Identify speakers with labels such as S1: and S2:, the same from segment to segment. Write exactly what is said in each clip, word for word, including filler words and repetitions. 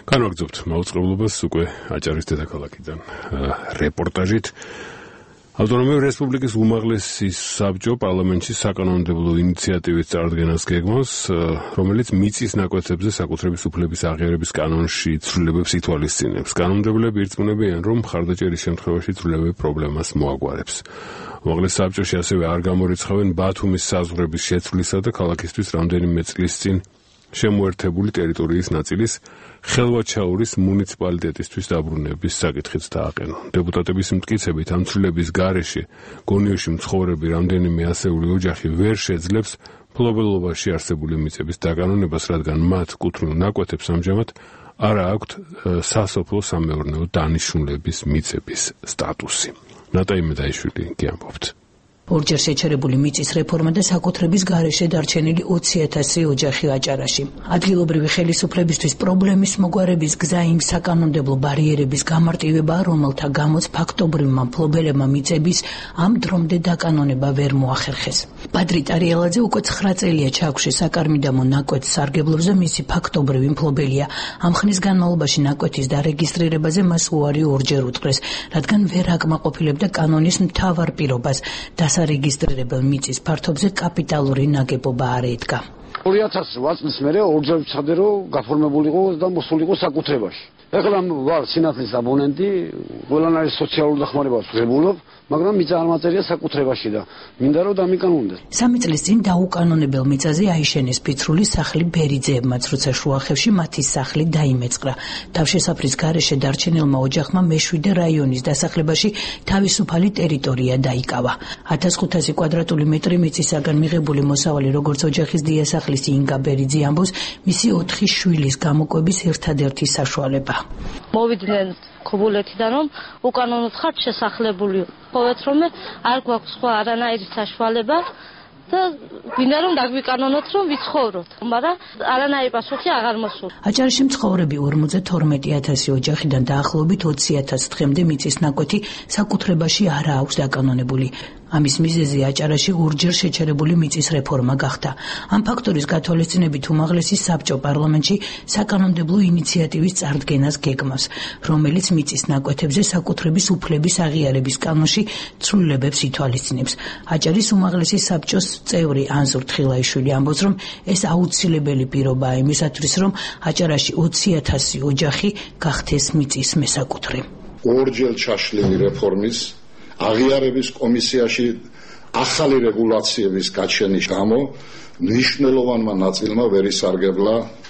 S1: განვაგრძობთ მაუწყებლობას უკვე აჭარის დედაქალაქიდან რეპორტაჟით. ავტონომიური რესპუბლიკის უმაღლესი საბჭო პარლამენტში საკანონმდებლო ინიციატივის წარდგენას გეგმავს, რომელიც მიწის ნაკვეთებზე საკუთრების უფლების აღიარების კანონში ცვლილებებს ითვალისწინებს. კანონმდებლები ირწმუნებიან, რომ მხარდაჭერის შემთხვევაში ცვლილებები პრობლემას მოაგვარებს. უმაღლეს საბჭოში ასევე არ გამორიცხავენ ბათუმის საზღვრების შეცვლისა და ქალაქისთვის რამდენიმე წლის წინ შემოერთებული ტერიტორიის ნაწილის ხელვაჩაურის მუნიციპალიტეტისთვის დაბრუნების საკითხიც დააყენონ. დეპუტატების მტკიცებით ამ ცვლილების გარეშე გონიოში მცხოვრები რამდენიმე ასეული ოჯახი ვერ შეძლებს მფლობელობაში არსებული მიწების დაკანონებას, რადგან მათ კუთვნილ ნაკვეთებს ამჟამად არ აქვთ სასოფლო-სამეურნეო დანიშნულების მიწების სტატუსი. ნატაი მედაიშვილი გიამბობთ.
S2: ორჯერ შეჩერებული მიწის რეფორმა და საკუთრების გარეშე დარჩენილი ოცი ათასი ოჯახი აჭარაში. ადგილობრივი ხელისუფლებისთვის პრობლემის მოგვარების გზა იმ საკანონმდებლო ბარიერების გამარტივებაა, რომელთა გამოც ფაქტობრივმა მფლობელებმა მიწების ამ დრომდე დაკანონება ვერ მოახერხეს. ბადრი ტარიელაძე უკვე ცხრა წელია ჩაქვში საკარმიდამო ნაკვეთს სარგებლობს და მისი ფაქტობრივი მფლობელია. ამ ხნის განმავლობაში ნაკვეთის დარეგისტრირებაზე მას უარი ორჯერ უთხრეს, რადგან ვერ აკმაყოფილებდა კანონის მთავარ პირობას. დასარეგისტრირებელ მიწის ფართობზე კაპიტალური ნაგებობა არ ედგა.
S3: ორი ათას რვა წლის მერე ორჯერ ვცადე, რომ გაფორმებულიყო და მოსულიყო საკუთრებაში. ეხლა ვარ სინათლის აბონენტი, ყველანაირი სოციალური დახმარებას ვღებულობ, მაგრამ მიწა არ მაწერია საკუთრებაში და მინდა რომ დამიკანონდეს.
S2: სამი წლის წინ დაუკანონებელ მიწაზე აიშენეს ფიცრული სახლი ბერიძეებმაც, როცა შუახევში მათი სახლი დაიმეწყრა. თავშესაფრის გარეშე დარჩენილმა ოჯახმა მეშვიდე რაიონის დასახლებაში თავისუფალი ტერიტორია დაიკავა. ათას ხუთასი კვადრატული მეტრი მიწისაგან მიღებული მოსავალი, როგორც ოჯახის დიასახლის ინგა ბერიძე ამბობს, მისი ოთხი შვილის გამოკვების ერთადერთი საშუალება.
S4: მოვიდნენ ქობულეთიდან, რომ უკანონოდ ხართ შესახლებული. ხოვეთ რომ არ გვაქვს სხვა არანაირი საშუალება და გვინდა რომ დაგვიკანონოთ, რომ ვიცხოვროთ, მაგრამ არანაირი პასუხი აღარ მოსულა.
S2: აჭარაში მცხოვრები ორმოცდათორმეტი ათასი ოჯახიდან დაახლოებით ოცი ათას თხემდე მიწის ნაკვეთი საკუთრებაში არ აქვს დაკანონებული. ამის მიზეზი აჭარაში ორჯერ შეჩერებული მიწის რეფორმა გახდა. ამ ფაქტორის გათვალისწინებით უმაღლესი საბჭო პარლამენტში საკანონმდებლო ინიციატივის წარდგენას გეგმავს, რომელიც მიწის ნაკვეთებზე საკუთრების უფლების აღიარების კანონში ცვლილებებს ითვალისწინებს. აჭარის უმაღლესი საბჭოს წევრი ანზორ თხილაიშვილი ამბობს, რომ ეს აუცილებელი პირობაა იმისათვის, რომ აჭარაში ოცი ათასი ოჯახი გახდეს მიწის მესაკუთრე.
S5: ორჯერ ჩაშლილი რეფორმის აღიარების კომისიაში ახალი რეგულაციების გაჩენის გამო მნიშვნელოვანმა ნაწილმა ვერ ისარგებლა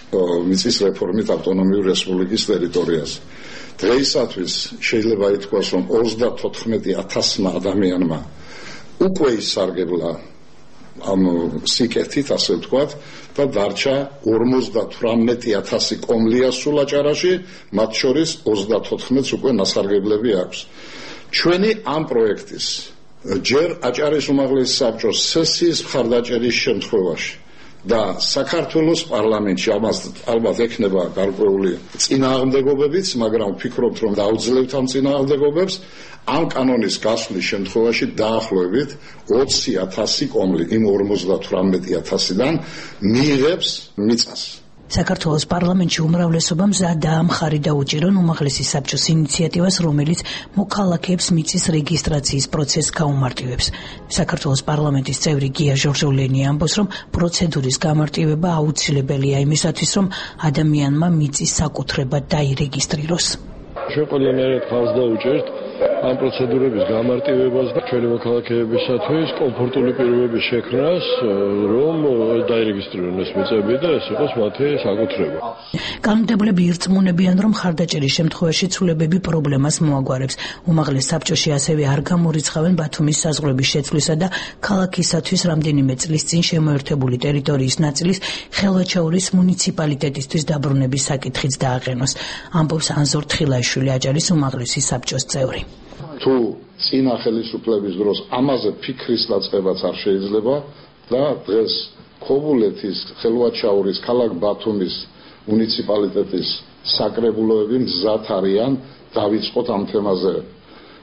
S5: მიწის რეფორმით ავტონომიური რესპუბლიკის ტერიტორიაზე. დღეისათვის შეიძლება ითქვას, რომ ოცდათოთხმეტი ათასმა ადამიანმა უკვე ისარგებლა ამ სიკეთით, ასე ვთქვათ, და დარჩა ორმოცდათვრამეტი ათასი კომლია სულ აჭარაში, მათ შორის ოცდათოთხმეტს უკვე ნასარგებლები აქვს. ჩვენი ამ პროექტის ჯერ აჭარის უმაღლესი საბჭოს სესიის მხარდაჭერის შემთხვევაში და საქართველოს პარლამენტში ამას ალბათ ექნება გარკვეული წინააღმდეგობებიც, მაგრამ ვფიქრობთ, რომ დაუძლებთ ამ წინააღმდეგობებს. ამ კანონის გასვლის შემთხვევაში დაახლოებით ოცი ათასი კომლი იმ ორმოცდათვრამეტი ათასიდან მიიღებს მიწას.
S2: საქართველოს პარლამენტში უმრავლესობა მზადაა მხარი დაუჭირონ უმაღლესი საბჭოს ინიციატივას, რომელიც მოქალაქეებს მიწის რეგისტრაციის პროცესს გაუმარტივებს. საქართველოს პარლამენტის წევრი გია ჟორჟოლენი ამბობს, რომ პროცედურის გამარტივება აუცილებელია იმისათვის, რომ ადამიანმა მიწის საკუთრება დაირეგისტრიროს.
S6: ჩვენ ყველანაირად ხარს დავუჭერთ ამ პროცედურების გამარტივებას და ჩვენი მოქალაქეებისათვის კომფორტული პირობების შექმნას, რომ დაირეგისტრირონ ეს მიწები და ეს იყოს მათი საკუთრება.
S2: კანონმდებლები ირწმუნებიან, რომ მხარდაჭერის შემთხვევაში ცვლილებები პრობლემას მოაგვარებს. უმაღლეს საბჭოში ასევე არ გამორიცხავენ ბათუმის საზღვრების შეცვლისა და ქალაქისათვის რამდენიმე წლის წინ შემოერთებული ტერიტორიის ნაწილის ხელვაჩაურის მუნიციპალიტეტისთვის დაბრუნების საკითხიც დააყენოს. ამბობს ანზორ თხილაიშვილი, აჭარის უმაღლესი საბჭოს წევრი.
S5: თუ წინა ხელისუფლების დროს ამაზე ფიქრის დაწყებაც არ შეიძლება და დღეს ქობულეთის, ხელვაჩაურის, ქალაქ ბათუმის მუნიციპალიტეტის საკრებულოები მზად არიან დავიწყოთ ამ თემაზე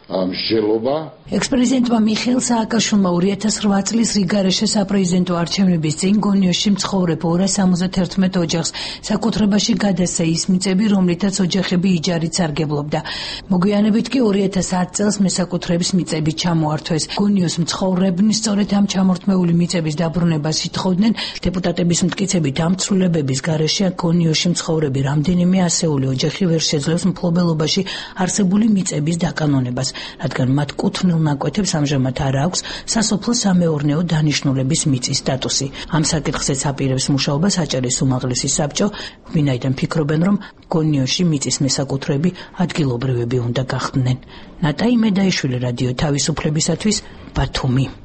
S5: მსჯელობა.
S2: ექს-პრეზიდენტმა მიხეილ სააკაშვილმა ორი ათას რვა წლის რიგარეშე საპრეზიდენტო არჩევნების წინ გონიოში მცხოვრებ ორას სამოცდათერთმეტ ოჯახს საკუთრებაში გადასცა ის მიწები, რომლითაც ოჯახები იჯარით სარგებლობდა. მოგვიანებით კი ორი ათას ათ წელს მესაკუთრების მიწები ჩამოართვეს. გონიოს მცხოვრებნი სწორედ ამ ჩამორთმეული მიწების დაბრუნებას ითხოვდნენ. დეპუტატების მტკიცებით ამ ცვლილებების გარეშე გონიოში მცხოვრები რამდენიმე ასეული ოჯახი ვერ შეძლებს მფლობელობაში არსებული მიწების დაკანონებას, რადგან მათ კუთვნილ ნაკვეთებს ამჟამად არ აქვს სასოფლო სამეურნეო დანიშნულების მიწის სტატუსი. ამ საკითხზეც აპირებს მუშაობა საჭირის უმაღლესი საბჭო, ვინაიდან ფიქრობენ, რომ გონიოში მიწის მესაკუთრეები ადგილობრივები უნდა გახდნენ. ნატა იმედაიშვილი, რადიო თავისუფლებისათვის, ბათუმი.